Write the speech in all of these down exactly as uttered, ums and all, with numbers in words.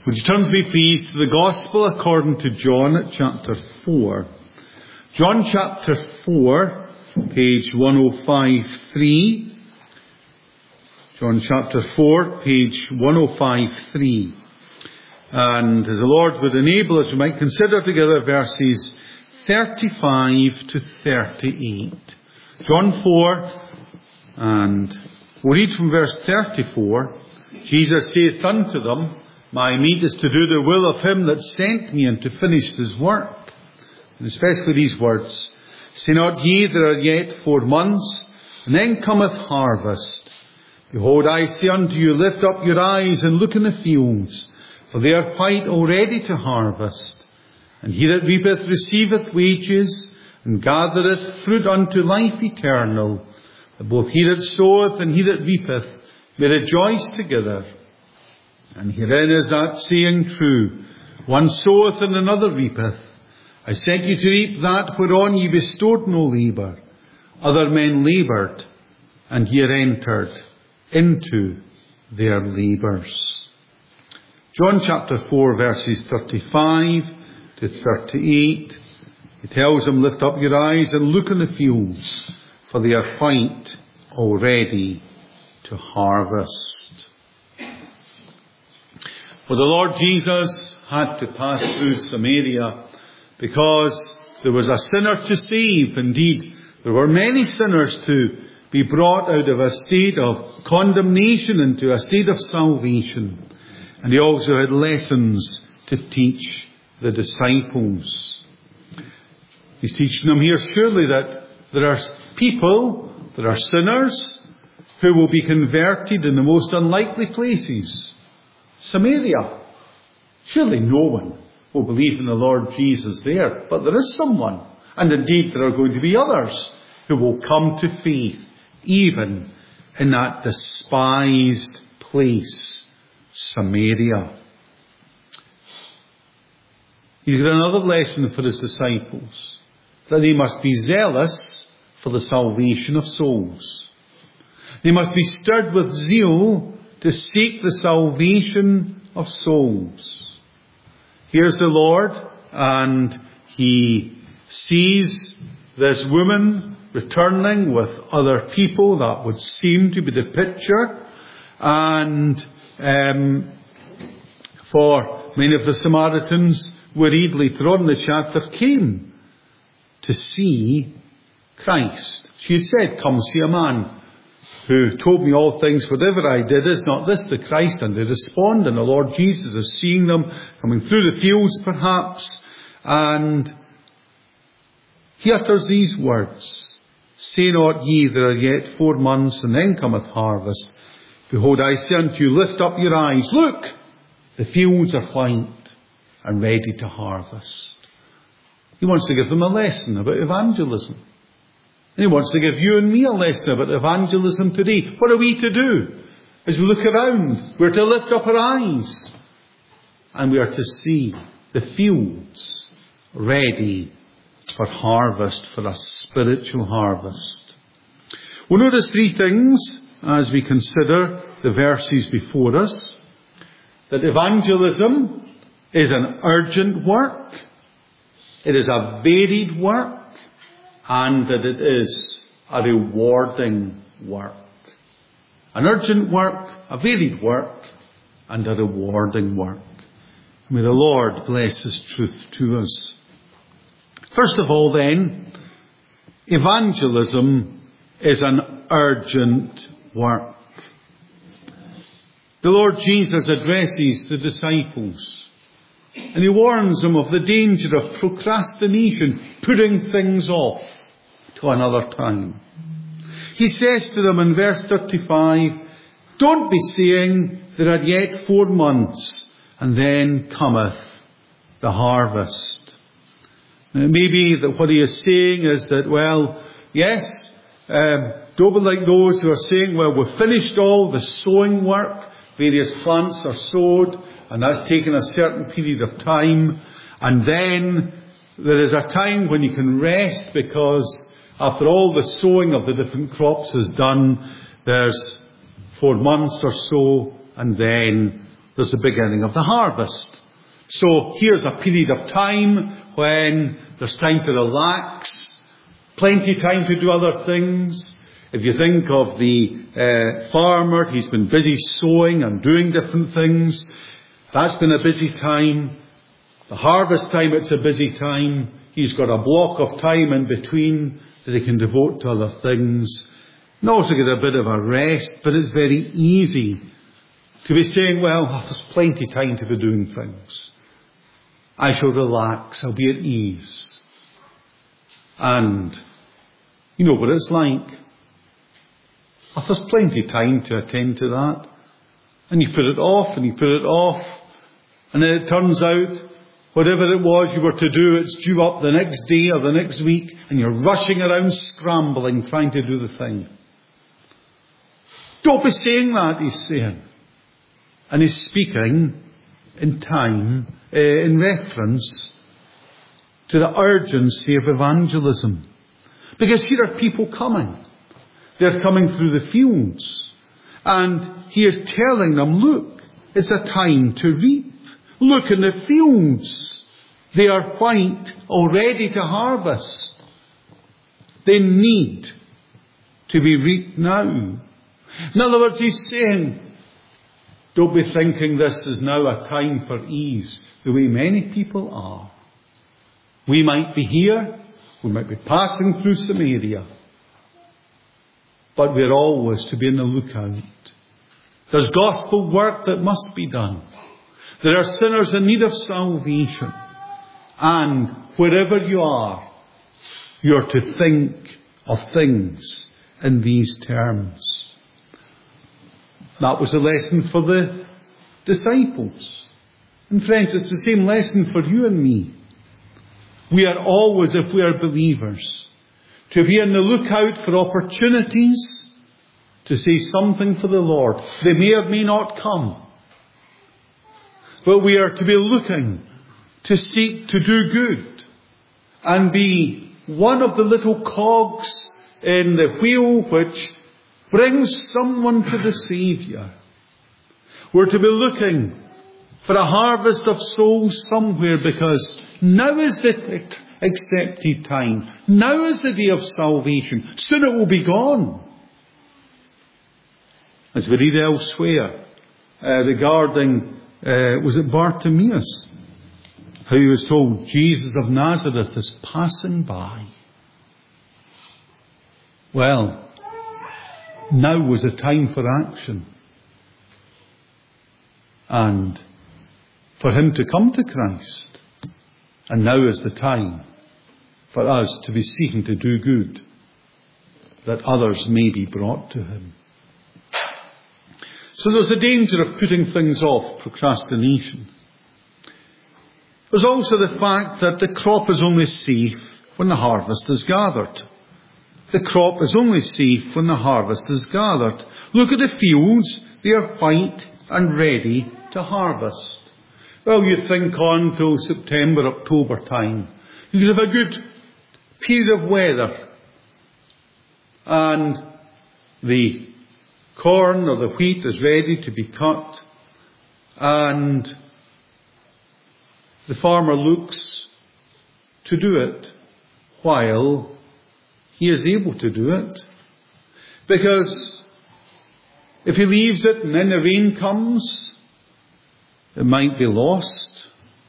Would you turn to me, please, to the Gospel according to John, chapter four. John chapter four, page one oh five three. John chapter four, page one oh five three. And as the Lord would enable us, we might consider together verses thirty-five to thirty-eight. John four, and we'll read from verse thirty-four. Jesus saith unto them, My meat is to do the will of him that sent me, and to finish his work. And especially these words, Say not ye, there are yet four months, and then cometh harvest. Behold, I say unto you, lift up your eyes and look in the fields, for they are white already to harvest. And he that reapeth receiveth wages, and gathereth fruit unto life eternal, that both he that soweth and he that reapeth may rejoice together. And herein is that saying true, one soweth and another reapeth. I sent you to reap that whereon ye bestowed no labour. Other men laboured, and ye are entered into their labours. John chapter four, verses thirty-five to thirty-eight. He tells them, Lift up your eyes and look in the fields, for they are white already to harvest. For the Lord Jesus had to pass through Samaria because there was a sinner to save. Indeed, there were many sinners to be brought out of a state of condemnation into a state of salvation. And he also had lessons to teach the disciples. He's teaching them here surely that there are people, there are sinners who will be converted in the most unlikely places. Samaria. Surely no one will believe in the Lord Jesus there. But there is someone. And indeed there are going to be others who will come to faith even in that despised place, Samaria. He's got another lesson for his disciples. That they must be zealous for the salvation of souls. They must be stirred with zeal to seek the salvation of souls. Here's the Lord, and he sees this woman returning with other people. That would seem to be the picture. And um, for many of the Samaritans, we read later on in the chapter, came to see Christ. She had said, Come see a man who told me all things, whatever I did, is not this the Christ? And they respond, and the Lord Jesus is seeing them coming through the fields perhaps, and he utters these words, Say not ye, there are yet four months, and then cometh harvest. Behold, I say unto you, lift up your eyes, look, the fields are white and ready to harvest. He wants to give them a lesson about evangelism. And he wants to give you and me a lesson about evangelism today. What are we to do? As we look around, we're to lift up our eyes. And we are to see the fields ready for harvest, for a spiritual harvest. We'll notice three things as we consider the verses before us. That evangelism is an urgent work. It is a varied work. And that it is a rewarding work. An urgent work, a varied work, and a rewarding work. May the Lord bless His truth to us. First of all then, evangelism is an urgent work. The Lord Jesus addresses the disciples, and He warns them of the danger of procrastination, putting things off to another time. He says to them in verse thirty-five, Don't be saying, there are yet four months, and then cometh the harvest. Now, it may be that what he is saying is that, well, yes, um, don't be like those who are saying, well, we've finished all the sowing work, various plants are sowed, and that's taken a certain period of time, and then there is a time when you can rest because after all the sowing of the different crops is done, there's four months or so, and then there's the beginning of the harvest. So here's a period of time when there's time to relax, plenty of time to do other things. If you think of the uh, farmer, he's been busy sowing and doing different things. That's been a busy time. The harvest time, it's a busy time. He's got a block of time in between that he can devote to other things. And also get a bit of a rest, but it's very easy to be saying, well, there's plenty of time to be doing things. I shall relax, I'll be at ease. And you know what it's like. Oh, there's plenty of time to attend to that. And you put it off, and you put it off, and then it turns out, whatever it was you were to do, it's due up the next day or the next week, and you're rushing around scrambling, trying to do the thing. Don't be saying that, he's saying. And he's speaking in time, uh, in reference to the urgency of evangelism. Because here are people coming. They're coming through the fields. And he is telling them, look, it's a time to reap. Look in the fields. They are white, already to harvest. They need to be reaped now. In other words, he's saying, don't be thinking this is now a time for ease, the way many people are. We might be here, we might be passing through Samaria, but we're always to be on the lookout. There's gospel work that must be done. There are sinners in need of salvation. And wherever you are, you're to think of things in these terms. That was a lesson for the disciples. And friends, it's the same lesson for you and me. We are always, if we are believers, to be on the lookout for opportunities to say something for the Lord. They may or may not come. But we are to be looking to seek to do good and be one of the little cogs in the wheel which brings someone to the Saviour. We're to be looking for a harvest of souls somewhere, because now is the accepted time. Now is the day of salvation. Soon it will be gone. As we read elsewhere uh, regarding, uh, was it Bartimaeus? How he was told, Jesus of Nazareth is passing by. Well, now was a time for action. And for him to come to Christ. And now is the time for us to be seeking to do good, that others may be brought to him. So there's a danger of putting things off, procrastination. There's also the fact that the crop is only safe when the harvest is gathered. The crop is only safe when the harvest is gathered. Look at the fields. They are white and ready to harvest. Well, you think on till September, October time. You could have a good period of weather. And the corn or the wheat is ready to be cut. And the farmer looks to do it while he is able to do it. Because if he leaves it and then the rain comes, it might be lost.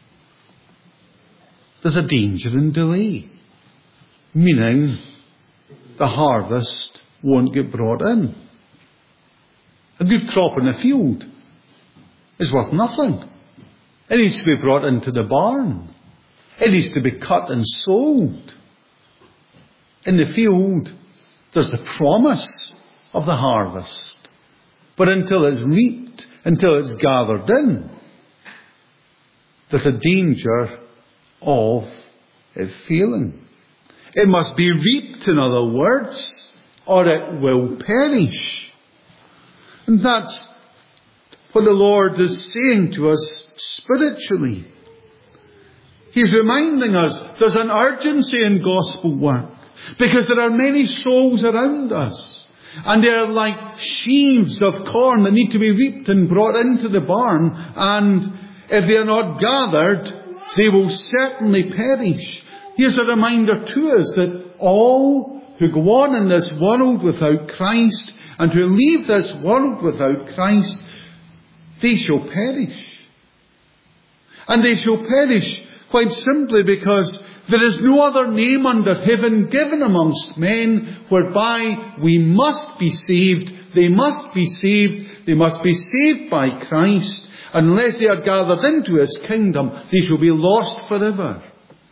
There's a danger in delay. Meaning the harvest won't get brought in. A good crop in the field is worth nothing. It needs to be brought into the barn. It needs to be cut and sold. In the field, there's the promise of the harvest. But until it's reaped, until it's gathered in, there's a danger of it failing. It must be reaped, in other words, or it will perish. And that's what the Lord is saying to us spiritually. He's reminding us there's an urgency in gospel work, because there are many souls around us. And they're like sheaves of corn that need to be reaped and brought into the barn. And if they are not gathered, they will certainly perish. Here's a reminder to us that all who go on in this world without Christ and who leave this world without Christ, they shall perish. And they shall perish quite simply because there is no other name under heaven given amongst men whereby we must be saved. They must be saved. They must be saved by Christ. Unless they are gathered into His kingdom, they shall be lost forever.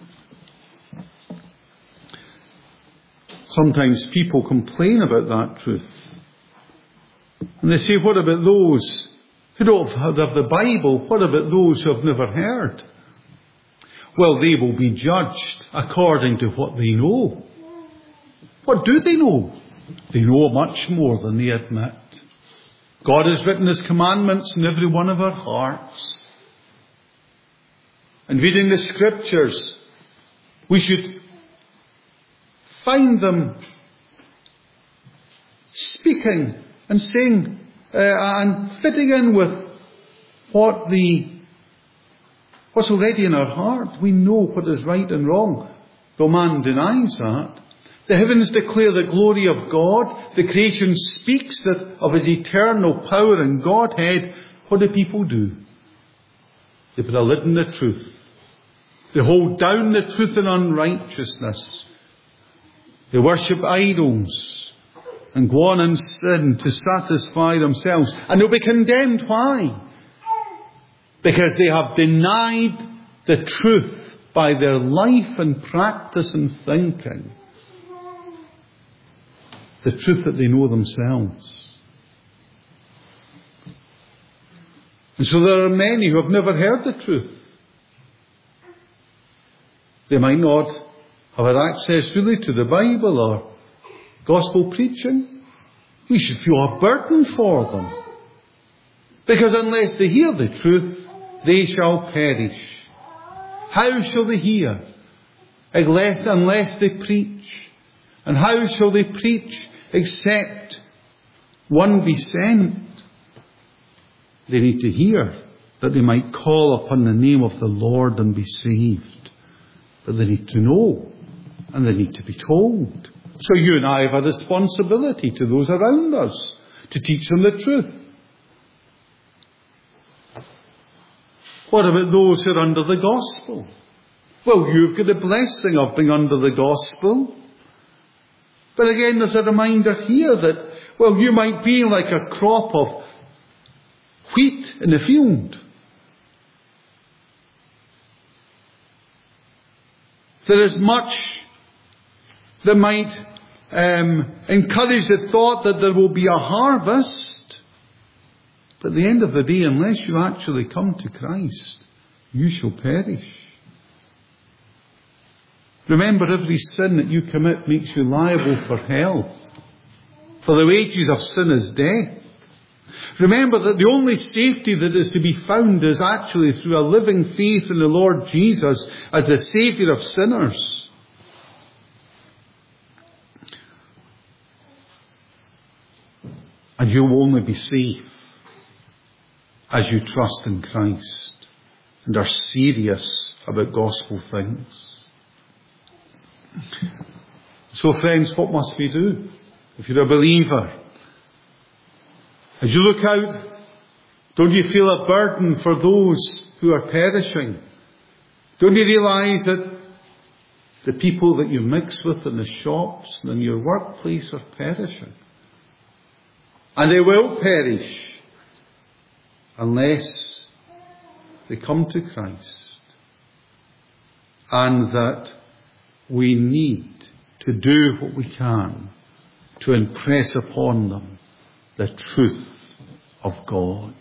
Sometimes people complain about that truth. And they say, what about those who don't have the Bible? What about those who have never heard? Well, they will be judged according to what they know. What do they know? They know much more than they admit. God has written His commandments in every one of our hearts. And reading the Scriptures, we should find them speaking and saying uh, and fitting in with what the what's already in our heart. We know what is right and wrong, though man denies that. The heavens declare the glory of God. The creation speaks that of His eternal power and Godhead. What do people do? They put a lid on the truth. They hold down the truth in unrighteousness. They worship idols and go on in sin to satisfy themselves. And they'll be condemned. Why? Because they have denied the truth by their life and practice and thinking. The truth that they know themselves. And so there are many who have never heard the truth. They might not have had access really to the Bible or gospel preaching. We should feel a burden for them. Because unless they hear the truth, they shall perish. How shall they hear? Unless, unless they preach. And how shall they preach except one be sent? They need to hear that they might call upon the name of the Lord and be saved. But they need to know and they need to be told. So you and I have a responsibility to those around us to teach them the truth. What about those who are under the gospel? Well, you've got the blessing of being under the gospel. But again, there's a reminder here that, well, you might be like a crop of wheat in the field. There is much that might um, encourage the thought that there will be a harvest. But at the end of the day, unless you actually come to Christ, you shall perish. Remember, every sin that you commit makes you liable for hell. For the wages of sin is death. Remember that the only safety that is to be found is actually through a living faith in the Lord Jesus as the Saviour of sinners. And you will only be safe as you trust in Christ and are serious about gospel things. So friends, what must we do? If you're a believer, as you look out, don't you feel a burden for those who are perishing? Don't you realize that the people that you mix with in the shops and in your workplace are perishing? And they will perish unless they come to Christ. And that we need to do what we can to impress upon them the truth of God.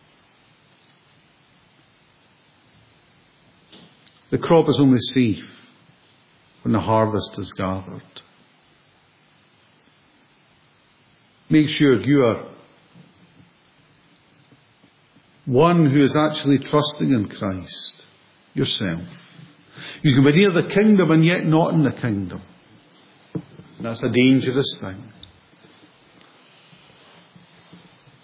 The crop is only safe when the harvest is gathered. Make sure you are one who is actually trusting in Christ yourself. You can be near the kingdom and yet not in the kingdom. That's a dangerous thing.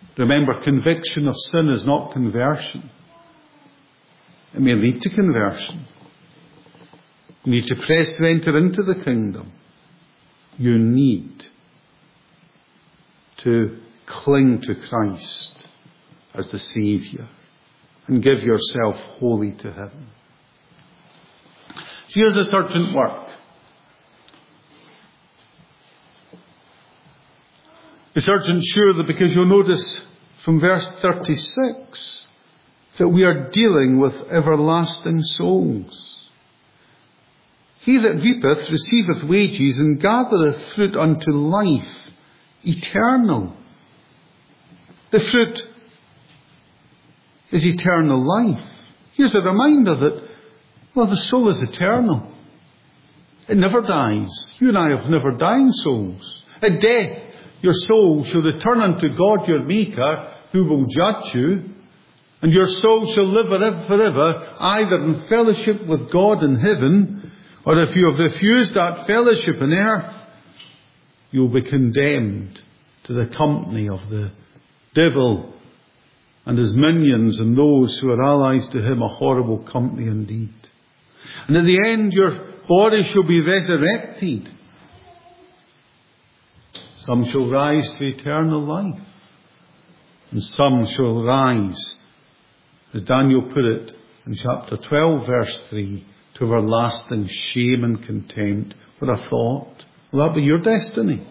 Remember, conviction of sin is not conversion. It may lead to conversion. You need to press to enter into the kingdom. You need to cling to Christ as the Saviour and give yourself wholly to Him. So here's a certain work. It's urgent, surely, because you'll notice from verse thirty-six that we are dealing with everlasting souls. He that reapeth receiveth wages, and gathereth fruit unto life eternal. The fruit is eternal life. Here's a reminder that, well, the soul is eternal. It never dies. You and I have never dying souls. At death, your soul shall return unto God your Maker, who will judge you, and your soul shall live forever, forever, either in fellowship with God in heaven, or if you have refused that fellowship on earth, you will be condemned to the company of the devil and his minions and those who are allies to him, a horrible company indeed. And at the end, your body shall be resurrected. Some shall rise to eternal life, and some shall rise, as Daniel put it in chapter twelve, verse three, to everlasting shame and contempt. What a thought. Will that be your destiny?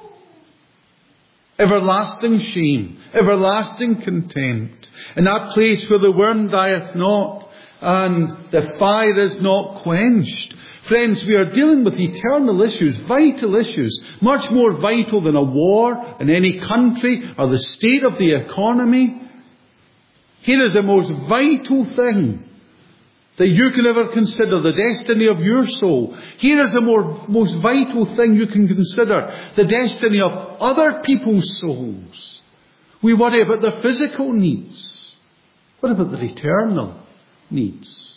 Everlasting shame, everlasting contempt, in that place where the worm dieth not and the fire is not quenched. Friends, we are dealing with eternal issues, vital issues, much more vital than a war in any country or the state of the economy. Here is the most vital thing that you can ever consider, the destiny of your soul. Here is the more, most vital thing you can consider, the destiny of other people's souls. We worry about their physical needs. What about their eternal needs?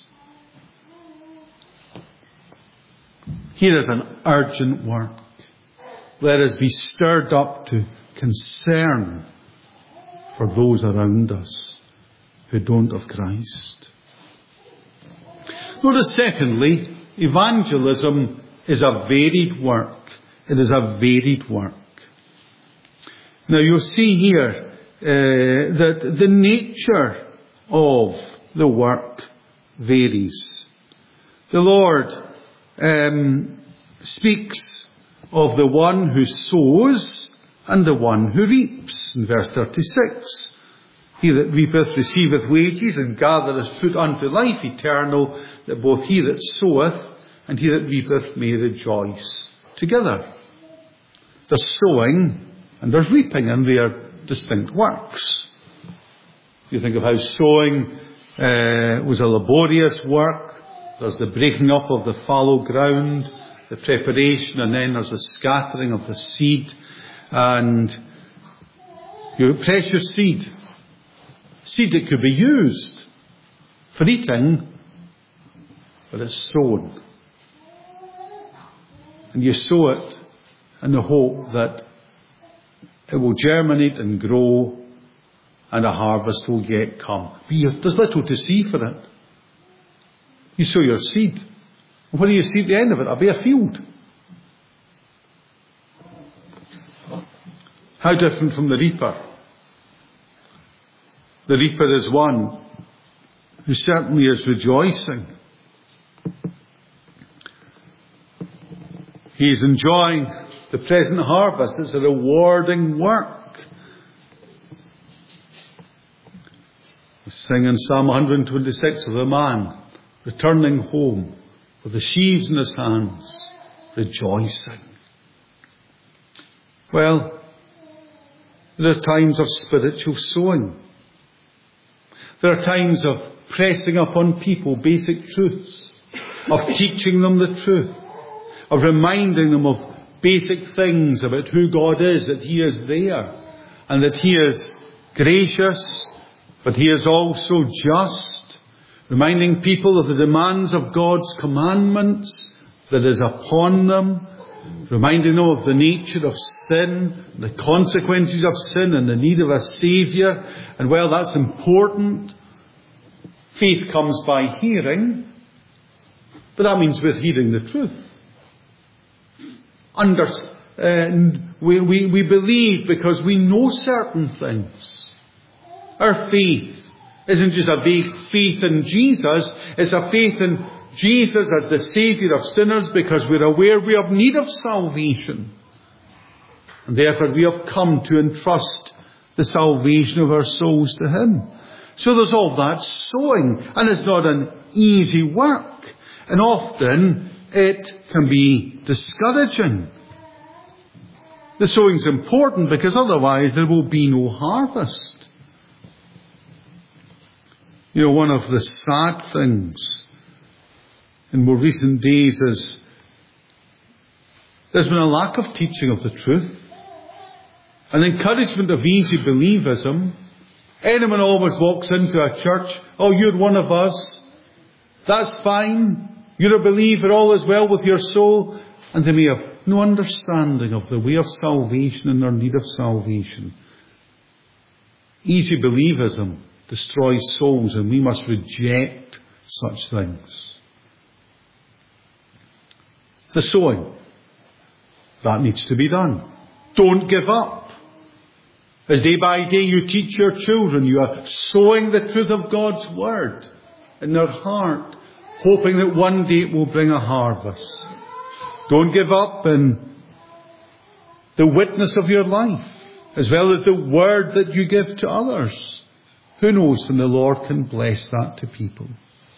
Here is an urgent work. Let us be stirred up to concern for those around us who don't have Christ. Notice, secondly, evangelism is a varied work. It is a varied work. Now you'll see here uh, that the nature of the work varies. The Lord um, speaks of the one who sows and the one who reaps. In verse thirty-six, he that reapeth receiveth wages, and gathereth fruit unto life eternal, that both he that soweth and he that reapeth may rejoice together. There's sowing and there's reaping, and they are distinct works. You think of how sowing uh, was a laborious work. There's the breaking up of the fallow ground, the preparation, and then there's the scattering of the seed. And your precious seed, seed that could be used for eating, but it's sown. And you sow it in the hope that it will germinate and grow and a harvest will yet come. But you, there's little to see for it. You sow your seed. And what do you see at the end of it? It'll be a field. How different from the reaper? The reaper is one who certainly is rejoicing. He is enjoying the present harvest. It's a rewarding work. We sing in Psalm one twenty-six of a man returning home with the sheaves in his hands, rejoicing. Well, there are times of spiritual sowing. There are times of pressing upon people basic truths, of teaching them the truth, of reminding them of basic things about who God is, that He is there, and that He is gracious, but He is also just, reminding people of the demands of God's commandments that is upon them, reminding them of the nature of sin, the consequences of sin, and the need of a Saviour. And while that's important, faith comes by hearing, but that means we're hearing the truth. Under, uh, we, we, we believe because we know certain things. Our faith isn't just a vague faith in Jesus, it's a faith in Jesus as the Saviour of sinners because we're aware we have need of salvation. And therefore we have come to entrust the salvation of our souls to Him. So there's all that sowing, and it's not an easy work. And often it can be discouraging. The sowing's important because otherwise there will be no harvest. You know, one of the sad things in more recent days is there's been a lack of teaching of the truth, an encouragement of easy believism. Anyone always walks into a church, oh, you're one of us, that's fine, you're a believer, all is well with your soul, and they may have no understanding of the way of salvation and their need of salvation. Easy believism destroys souls, and we must reject such things. The sowing, that needs to be done. Don't give up. As day by day you teach your children, you are sowing the truth of God's Word in their heart, hoping that one day it will bring a harvest. Don't give up in the witness of your life, as well as the word that you give to others. Who knows when the Lord can bless that to people.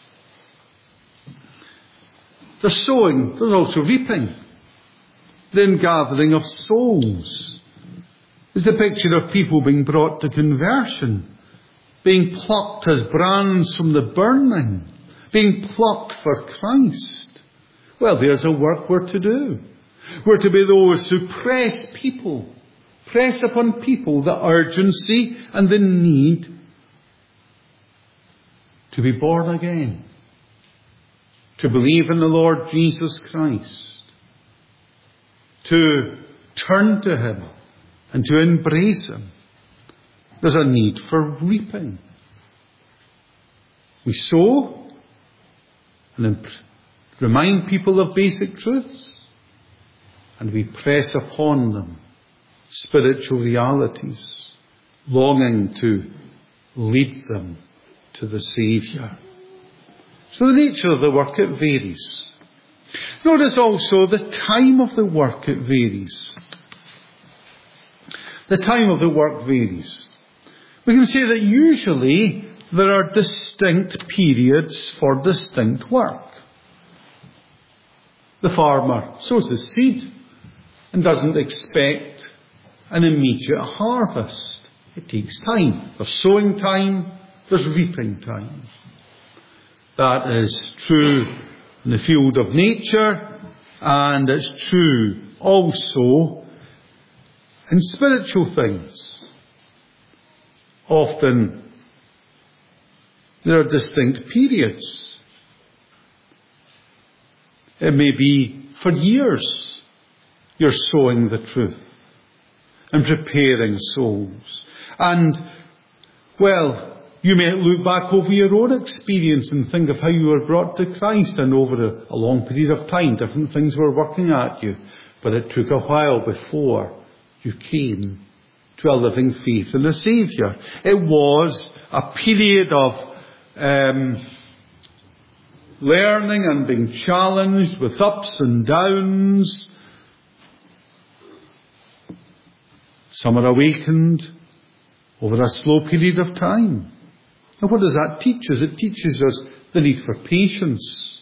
There's sowing, there's also reaping. The ingathering of souls is the picture of people being brought to conversion, being plucked as brands from the burning, being plucked for Christ. Well, there's a work we're to do. We're to be those who press people, press upon people the urgency and the need to be born again, to believe in the Lord Jesus Christ, to turn to Him and to embrace Him. There's a need for reaping. We sow and remind people of basic truths, and we press upon them spiritual realities, longing to lead them to the Saviour. So the nature of the work, it varies. Notice also the time of the work, it varies. The time of the work varies. We can say that usually there are distinct periods for distinct work. The farmer sows the seed and doesn't expect an immediate harvest. It takes time. There's sowing time, there's reaping time. That is true in the field of nature, and it's true also in spiritual things. Often there are distinct periods. It may be for years you're sowing the truth and preparing souls. And, well, you may look back over your own experience and think of how you were brought to Christ, and over a, a long period of time different things were working at you. But it took a while before you came to a living faith in the Saviour. It was a period of um, learning and being challenged with ups and downs. Some are awakened over a slow period of time. And what does that teach us? It teaches us the need for patience.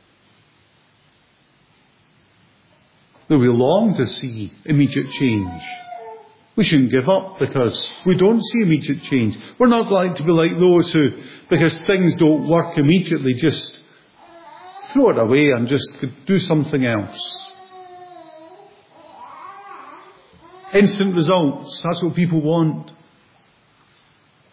That we long to see immediate change. We shouldn't give up because we don't see immediate change. We're not like to be like those who, because things don't work immediately, just throw it away and just do something else. Instant results, that's what people want.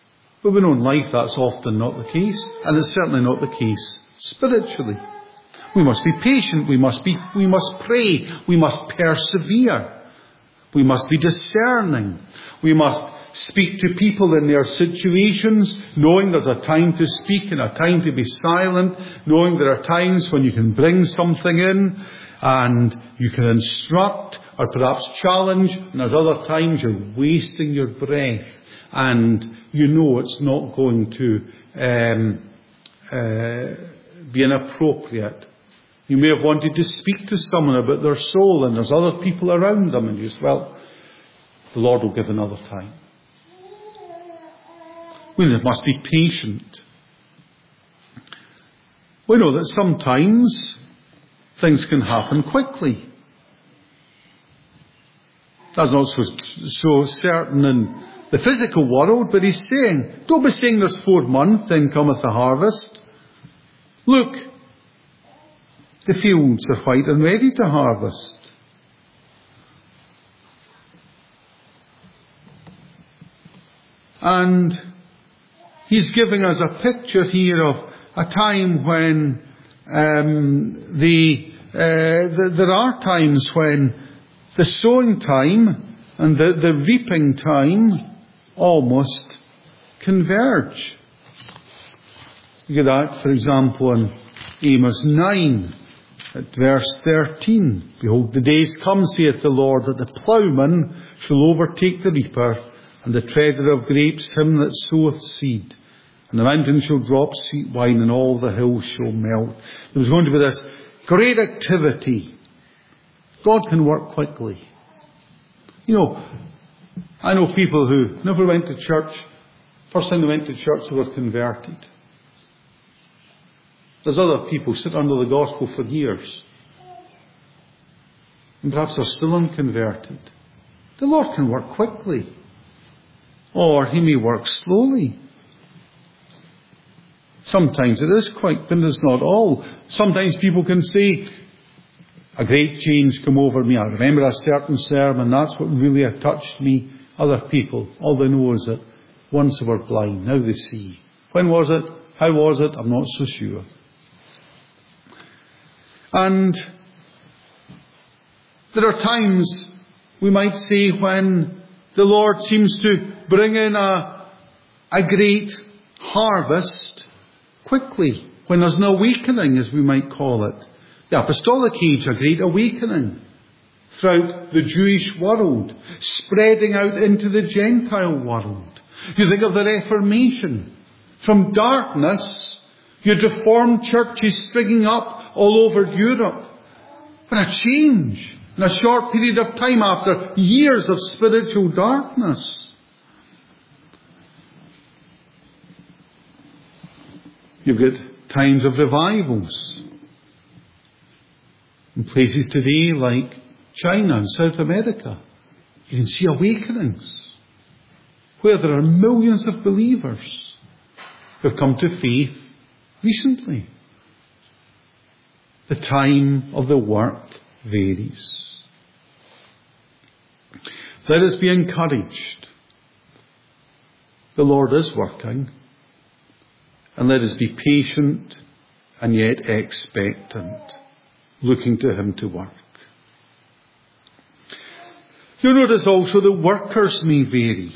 But we know in life that's often not the case, and it's certainly not the case spiritually. We must be patient. We must be, we must pray. We must persevere. We must be discerning. We must speak to people in their situations, knowing there's a time to speak and a time to be silent, knowing there are times when you can bring something in and you can instruct or perhaps challenge, and there's other times you're wasting your breath and you know it's not going to um, uh, be inappropriate. You may have wanted to speak to someone about their soul and there's other people around them and you say, well, the Lord will give another time. We must be patient. We know that sometimes things can happen quickly. That's not so, so certain in the physical world, but he's saying, don't be saying there's four months, then cometh the harvest. Look, the fields are white and ready to harvest. And he's giving us a picture here of a time when um, the, uh, the there are times when the sowing time and the, the reaping time almost converge. Look at that, for example, in Amos nine, at verse thirteen. Behold, the days come, saith the Lord, that the ploughman shall overtake the reaper, and the treader of grapes him that soweth seed. And the mountain shall drop sweet wine, and all the hills shall melt. There was going to be this great activity. God can work quickly. You know, I know people who never went to church. First time they went to church, they were converted. There's other people sit under the gospel for years. And perhaps they're still unconverted. The Lord can work quickly. Or he may work slowly. Sometimes it is quick, but it's not all. Sometimes people can say, a great change come over me. I remember a certain sermon, that's what really touched me. Other people, all they know is that once they were blind, now they see. When was it? How was it? I'm not so sure. And there are times, we might say, when the Lord seems to bring in a, a great harvest quickly, when there's an awakening, as we might call it. The apostolic age, a great awakening throughout the Jewish world, spreading out into the Gentile world. You think of the Reformation. From darkness, you had Reformed churches springing up all over Europe. But a change in a short period of time after years of spiritual darkness. You've got times of revivals. In places today like China and South America, you can see awakenings where there are millions of believers who have come to faith recently. The time of the work varies. Let us be encouraged. The Lord is working. And let us be patient and yet expectant, looking to him to work. You'll notice also the workers may vary.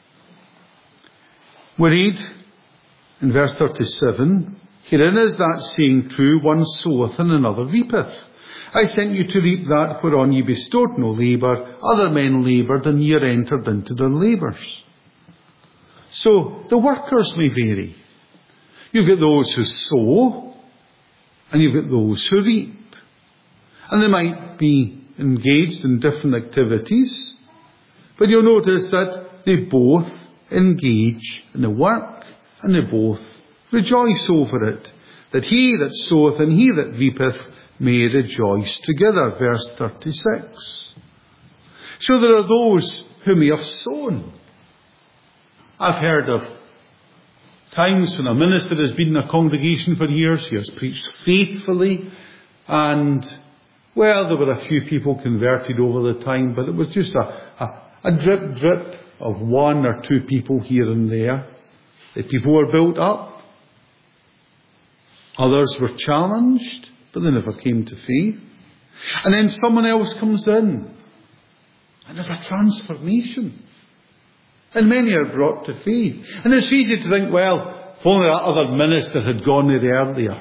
We read in verse thirty-seven, herein is that saying true, one soweth and another reapeth. I sent you to reap that whereon ye bestowed no labour. Other men laboured, and ye are entered into their labours. So the workers may vary. You've got those who sow, and you've got those who reap. And they might be engaged in different activities, but you'll notice that they both engage in the work, and they both rejoice over it, that he that soweth and he that reapeth may rejoice together. Verse thirty-six. So there are those who may have sown. I've heard of times when a minister has been in a congregation for years, he has preached faithfully, and, well, there were a few people converted over the time, but it was just a, a, a drip drip of one or two people here and there. The people were built up. Others were challenged. but they never came to faith. And then someone else comes in, and there's a transformation. And many are brought to faith. And it's easy to think, well, if only that other minister had gone there earlier.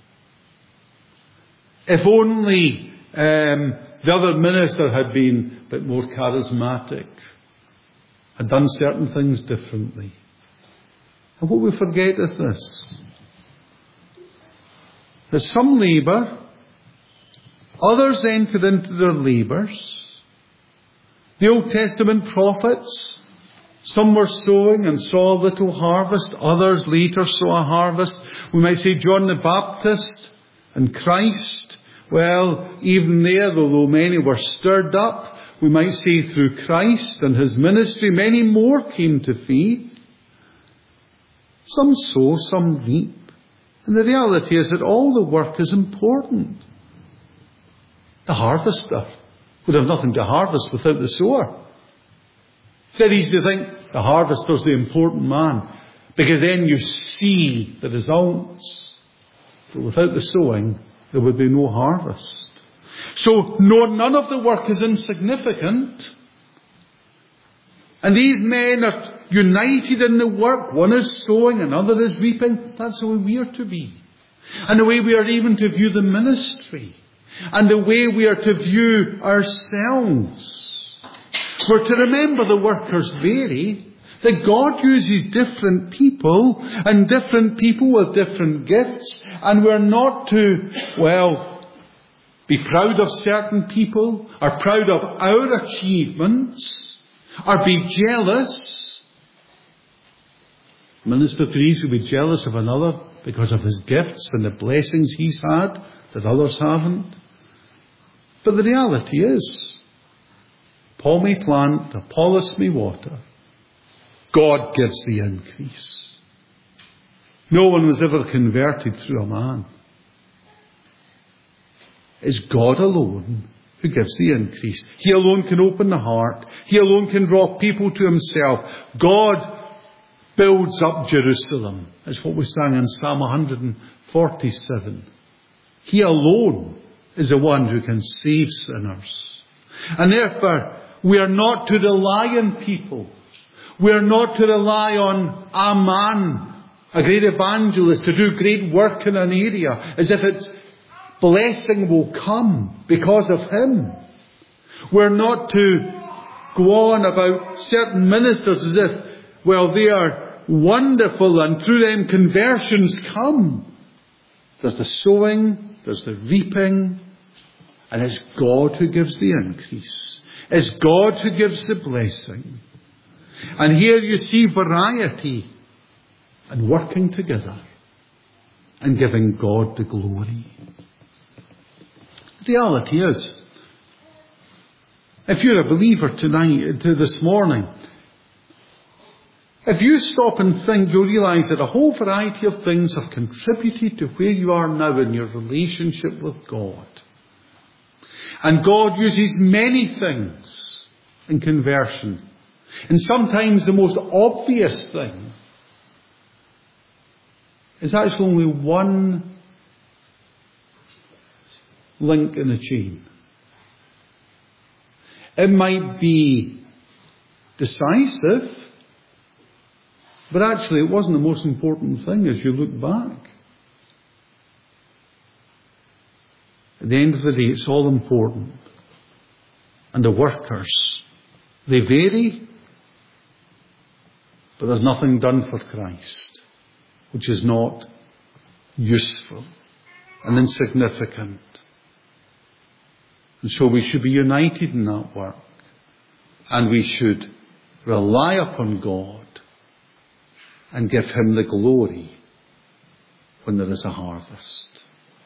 If only um, the other minister had been a bit more charismatic, had done certain things differently. And what we forget is this: that some labour, others entered into their labours. The Old Testament prophets, some were sowing and saw a little harvest, others later saw a harvest. We might say John the Baptist and Christ. Well, even there, although many were stirred up, we might say through Christ and his ministry, many more came to faith. Some sow, some reap. And the reality is that all the work is important. The harvester would have nothing to harvest without the sower. It's very easy to think the harvester's the important man, because then you see the results. But without the sowing, there would be no harvest. So no, none of the work is insignificant. And these men are united in the work. One is sowing, another is reaping. That's the way we are to be. And the way we are even to view the ministry. And the way we are to view ourselves. We're to remember the workers vary. That God uses different people, and different people with different gifts. And we're not to, well, be proud of certain people, or proud of our achievements, or be jealous. Minister Therese will be jealous of another because of his gifts and the blessings he's had that others haven't. But the reality is, Paul may plant, Apollos may water. God gives the increase. No one was ever converted through a man. It's God alone who gives the increase. He alone can open the heart. He alone can draw people to himself. God builds up Jerusalem. That's what we sang in Psalm one forty-seven. He alone is the one who can save sinners. And therefore, we are not to rely on people. We are not to rely on a man, a great evangelist, to do great work in an area, as if its blessing will come because of him. We're not to go on about certain ministers as if, well, they are wonderful and through them conversions come. There's the sowing, there's the reaping, and it's God who gives the increase. It's God who gives the blessing. And here you see variety and working together and giving God the glory. The reality is, if you're a believer tonight, to this morning, if you stop and think, you'll realise that a whole variety of things have contributed to where you are now in your relationship with God. And God uses many things in conversion. And sometimes the most obvious thing is actually only one link in a chain. It might be decisive, but actually it wasn't the most important thing as you look back. At the end of the day, it's all important. And the workers, they vary, but there's nothing done for Christ which is not useful and insignificant. And so we should be united in that work. And we should rely upon God and give him the glory when there is a harvest.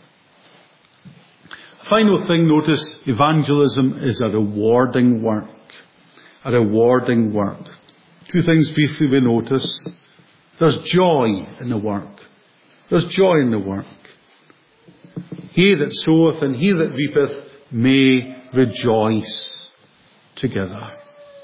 Final thing, notice, evangelism is a rewarding work. A rewarding work. Two things briefly we notice. There's joy in the work. There's joy in the work. He that soweth and he that reapeth may rejoice together.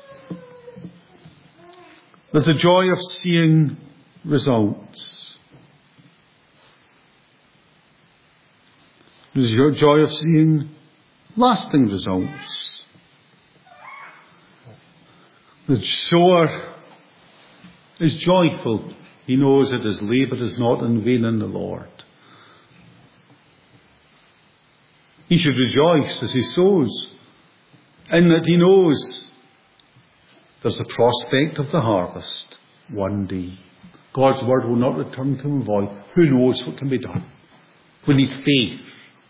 There's a joy of seeing results. The joy of seeing lasting results. The sower is joyful. He knows that his labour is not in vain in the Lord. He should rejoice as he sows, in that he knows there's a prospect of the harvest one day. God's word will not return to him void. Who knows what can be done? We need faith.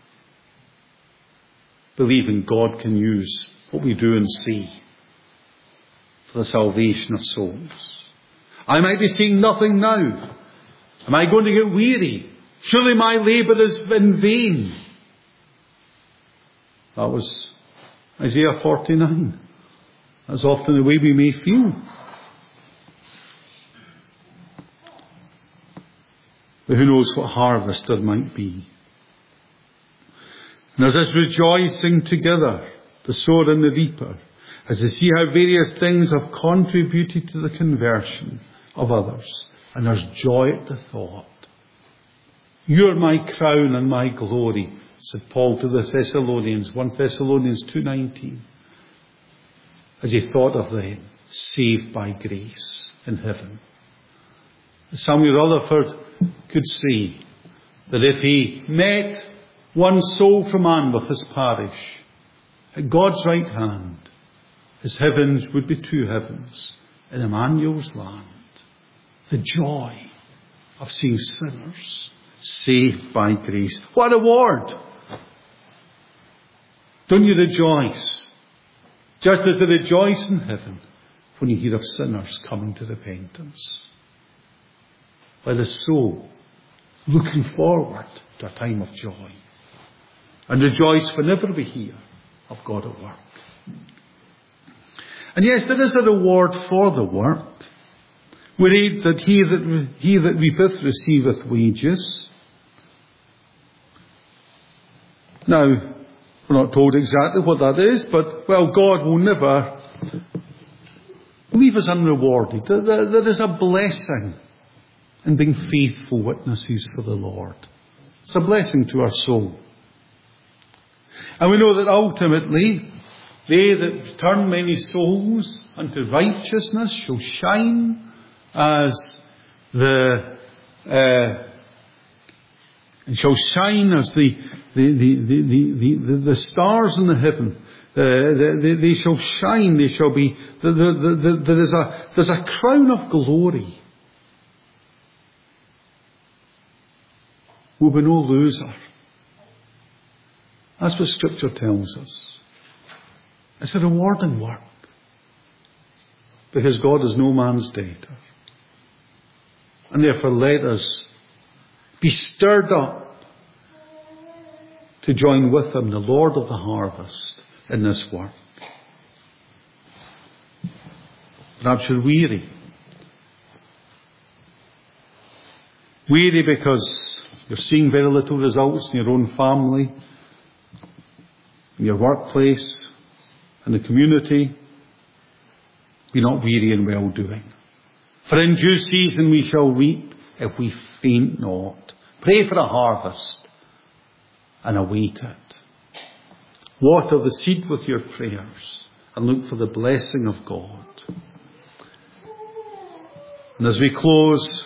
Believing God can use what we do and see for the salvation of souls. I might be seeing nothing now. Am I going to get weary? Surely my labour is in vain. That was Isaiah forty-nine. That's often the way we may feel. But who knows what harvest there might be. And as this rejoicing together, the sower and the reaper, as they see how various things have contributed to the conversion of others, and there's joy at the thought. You're my crown and my glory, said Paul to the Thessalonians, First Thessalonians two nineteen, as he thought of them, saved by grace in heaven. Samuel Rutherford could say that if he met one soul from Anmouth parish at God's right hand, his heavens would be two heavens in Emmanuel's land. The joy of seeing sinners saved by grace. What a reward! Don't you rejoice? Just as they rejoice in heaven when you hear of sinners coming to repentance. Let us so looking forward to a time of joy. And rejoice whenever we hear of God at work. And yes, there is a reward for the work. We read that he that, he that reapeth receiveth wages. Now, we're not told exactly what that is, but, well, God will never leave us unrewarded. There, there, there is a blessing in being faithful witnesses for the Lord. It's a blessing to our soul. And we know that ultimately, they that turn many souls unto righteousness shall shine as the uh, shall shine as the the the the the, the, the stars in the heaven. Uh, they, they shall shine. They shall be. The, the, the, the, there is a there's a crown of glory. Will be no loser. That's what Scripture tells us. It's a rewarding work. Because God is no man's debtor. And therefore let us be stirred up to join with Him, the Lord of the harvest, in this work. Perhaps you're weary. Weary because you're seeing very little results in your own family, in your workplace, in the community. Be not weary in well-doing. For in due season we shall reap if we faint not. Pray for a harvest and await it. Water the seed with your prayers and look for the blessing of God. And as we close,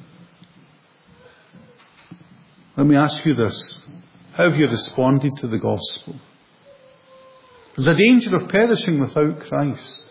let me ask you this. How have you responded to the gospel? There's a danger of perishing without Christ.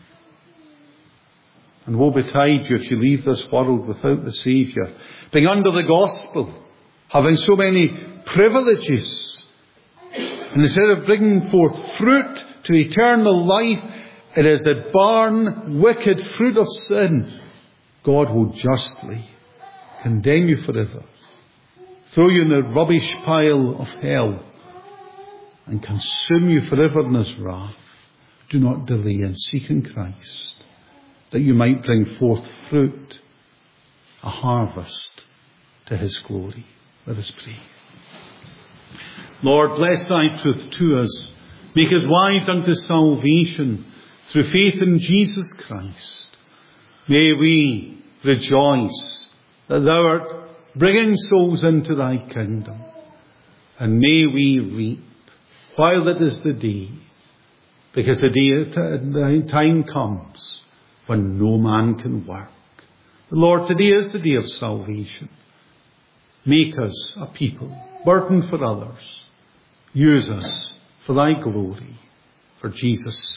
And woe betide you if you leave this world without the Saviour. Being under the gospel, having so many privileges, and instead of bringing forth fruit to eternal life, it is the barren, wicked fruit of sin. God will justly condemn you forever, throw you in the rubbish pile of hell, and consume you forever in His wrath. Do not delay in seeking Christ, that you might bring forth fruit, a harvest to His glory. Let us pray. Lord, bless Thy truth to us. Make us wise unto salvation through faith in Jesus Christ. May we rejoice that Thou art bringing souls into Thy kingdom. And may we reap while it is the day, because the day, the time comes when no man can work. Lord, today is the day of salvation. Make us a people burdened for others. Use us for thy glory. For Jesus'